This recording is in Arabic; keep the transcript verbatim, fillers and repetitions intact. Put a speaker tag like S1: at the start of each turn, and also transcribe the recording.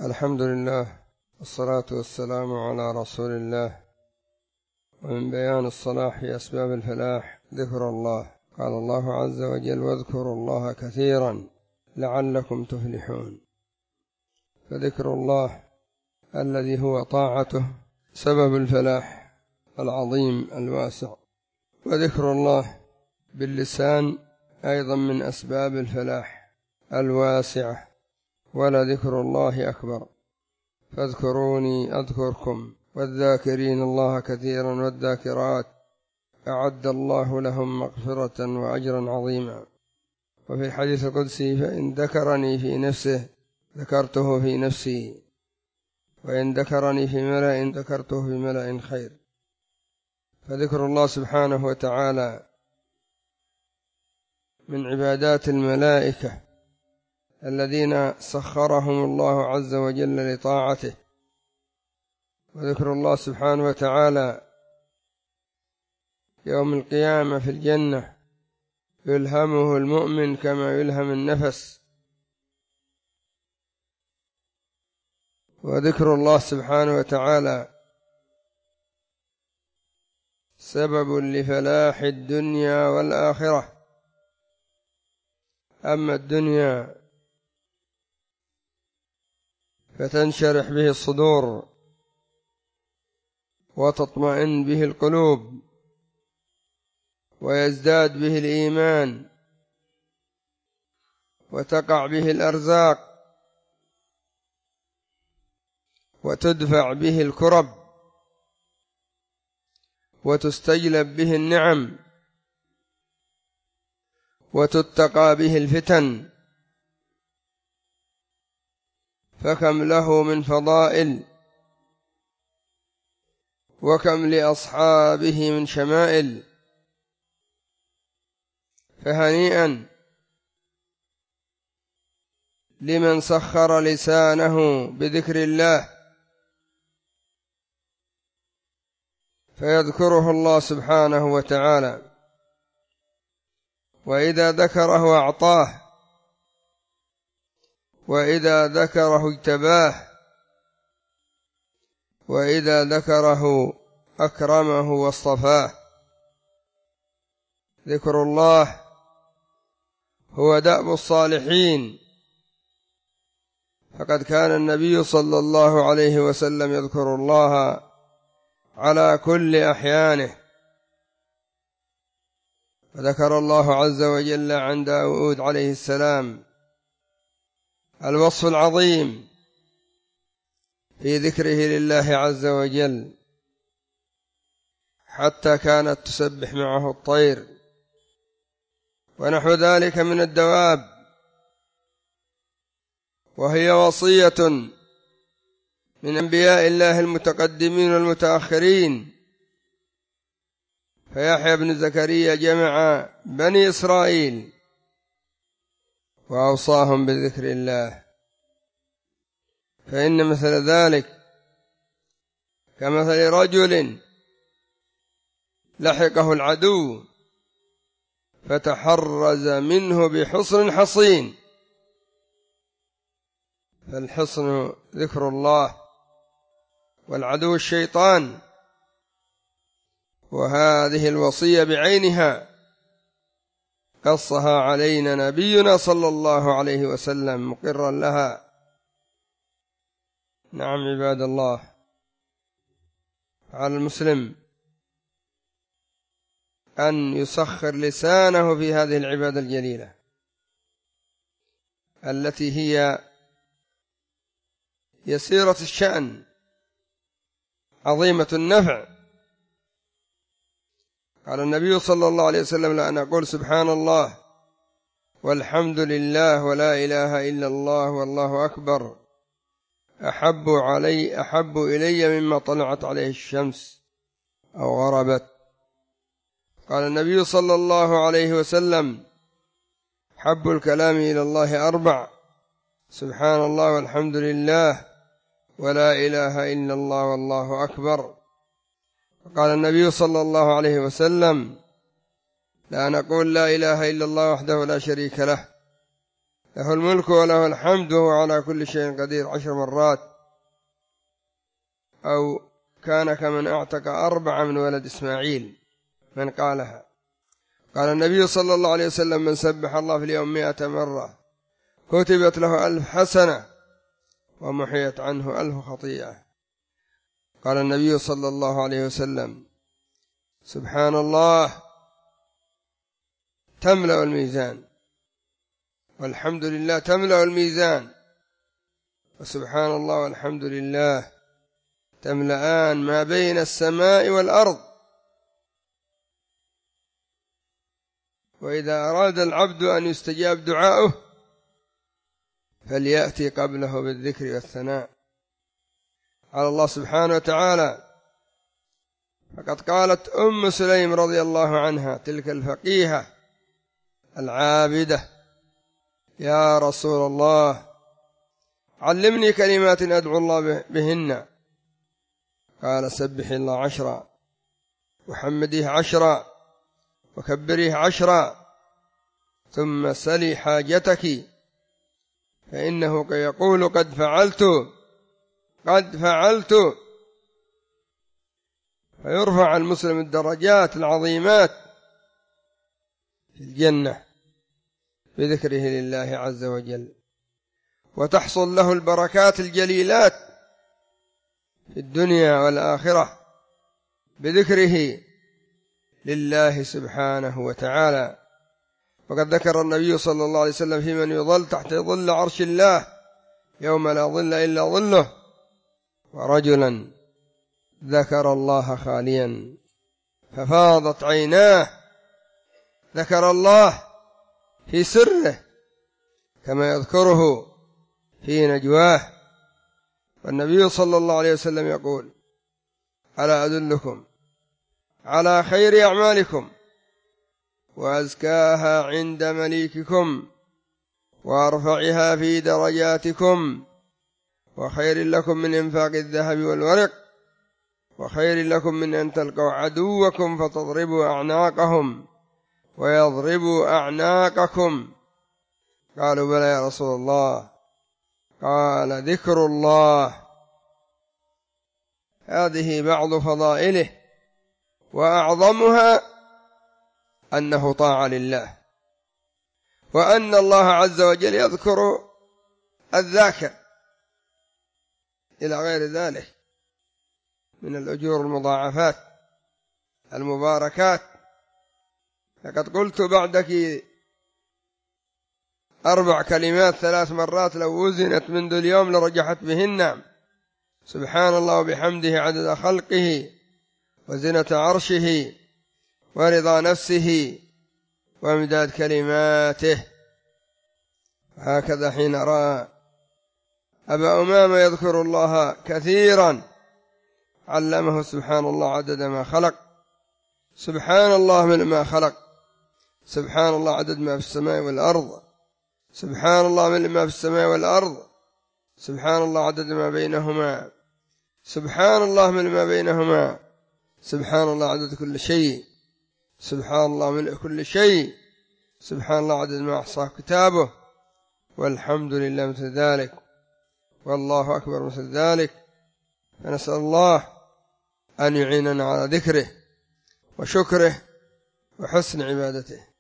S1: الحمد لله والصلاة والسلام على رسول الله. ومن بيان الصلاح في أسباب الفلاح ذكر الله. قال الله عز وجل: واذكروا الله كثيرا لعلكم تفلحون. فذكر الله الذي هو طاعته سبب الفلاح العظيم الواسع، وذكر الله باللسان أيضا من أسباب الفلاح الواسعة، ولذكر الله أكبر. فاذكروني أذكركم والذاكرين الله كثيرا والذاكرات أعد الله لهم مغفرة وأجرا عظيما. وفي الحديث القدسي: فإن ذكرني في نفسه ذكرته في نفسي، وإن ذكرني في ملأ ذكرته في ملأ خير. فذكر الله سبحانه وتعالى من عبادات الملائكة الذين سخرهم الله عز وجل لطاعته. وذكر الله سبحانه وتعالى يوم القيامة في الجنة يلهمه المؤمن كما يلهم النفس. وذكر الله سبحانه وتعالى سبب لفلاح الدنيا والآخرة. أما الدنيا فتنشرح به الصدور وتطمئن به القلوب ويزداد به الإيمان وتقع به الأرزاق وتدفع به الكرب وتستجلب به النعم وتتقى به الفتن. فكم له من فضائل وكم لأصحابه من شمائل. فهنيئا لمن سخر لسانه بذكر الله فيذكره الله سبحانه وتعالى، وإذا ذكره أعطاه، وإذا ذكره اجتباه، وإذا ذكره أكرمه واصطفاه. ذكر الله هو دأب الصالحين، فقد كان النبي صلى الله عليه وسلم يذكر الله على كل أحيانه. وذكر الله عز وجل عن داود عليه السلام الوصف العظيم في ذكره لله عز وجل، حتى كانت تسبح معه الطير ونحو ذلك من الدواب. وهي وصية من أنبياء الله المتقدمين والمتأخرين. فيحيى بن زكريا جمع بني إسرائيل وأوصاهم بذكر الله. فإن مثل ذلك كمثل رجل لحقه العدو فتحرز منه بحصن حصين. فالحصن ذكر الله والعدو الشيطان. وهذه الوصية بعينها قصها علينا نبينا صلى الله عليه وسلم مقرا لها. نعم عباد الله، على المسلم أن يسخر لسانه في هذه العبادة الجليلة التي هي يسيرة الشأن عظيمة النفع. قال النبي صلى الله عليه وسلم: لأن أقول سبحان الله والحمد لله ولا إله إلا الله والله أكبر أحب علي أحب إلي مما طلعت عليه الشمس أو غربت. قال النبي صلى الله عليه وسلم: حب الكلام إلى الله أربع: سبحان الله والحمد لله ولا إله إلا الله والله أكبر. قال النبي صلى الله عليه وسلم: لا نقول لا إله إلا الله وحده لا شريك له له الملك وله الحمد وهو على كل شيء قدير عشر مرات، أو كان كمن أعتق أربعة من ولد إسماعيل من قالها. قال النبي صلى الله عليه وسلم: من سبح الله في اليوم مئة مرة كتبت له ألف حسنة ومحيت عنه ألف خطيئة. قال النبي صلى الله عليه وسلم: سبحان الله تملأ الميزان، والحمد لله تملأ الميزان، وسبحان الله والحمد لله تملأان ما بين السماء والأرض. وإذا أراد العبد أن يستجاب دعاؤه فليأتي قبله بالذكر والثناء على الله سبحانه وتعالى. فقد قالت أم سليم رضي الله عنها تلك الفقيهة العابدة: يا رسول الله علمني كلمات أدعو الله بهن. قال: سبح الله عشرا، وحمديه عشرا، وكبريه عشرا، ثم سلي حاجتك فإنه يقول: قد فعلت قد فعلت. فيرفع المسلم الدرجات العظيمات في الجنة بذكره لله عز وجل، وتحصل له البركات الجليلات في الدنيا والآخرة بذكره لله سبحانه وتعالى. وقد ذكر النبي صلى الله عليه وسلم في من يظل تحت ظل عرش الله يوم لا ظل إلا ظله: ورجلا ذكر الله خاليا ففاضت عيناه. ذكر الله في سره كما يذكره في نجواه. والنبي صلى الله عليه وسلم يقول: ألا أدلكم على خير أعمالكم وأزكاها عند مليككم وأرفعها في درجاتكم، وخير لكم من إنفاق الذهب والورق، وخير لكم من أن تلقوا عدوكم فتضربوا أعناقهم ويضربوا أعناقكم. قالوا: بلى يا رسول الله. قال: ذكر الله. هذه بعض فضائله، وأعظمها أنه طاعة لله، وأن الله عز وجل يذكر الذاكر إلى غير ذلك من الأجور المضاعفات المباركات. لقد قلت بعدك أربع كلمات ثلاث مرات لو وزنت منذ اليوم لرجحت بهن: سبحان الله وبحمده عدد خلقه وزنة عرشه ورضا نفسه وامداد كلماته. هكذا حين رأى أبا أمامة يذكر الله كثيرا علمه سبحان الله عدد ما خلق، سبحان الله من ما خلق، سبحان الله عدد ما في السماء والأرض، سبحان الله من ما في السماء والأرض، سبحان الله عدد ما بينهما، سبحان الله من ما بينهما، سبحان الله عدد كل شيء، سبحان الله من كل شيء، سبحان الله عدد ما أحصاه كتابه، والحمد لله مثل ذلك، والله أكبر مثل ذلك. فنسأل الله أن يعيننا على ذكره وشكره وحسن عبادته.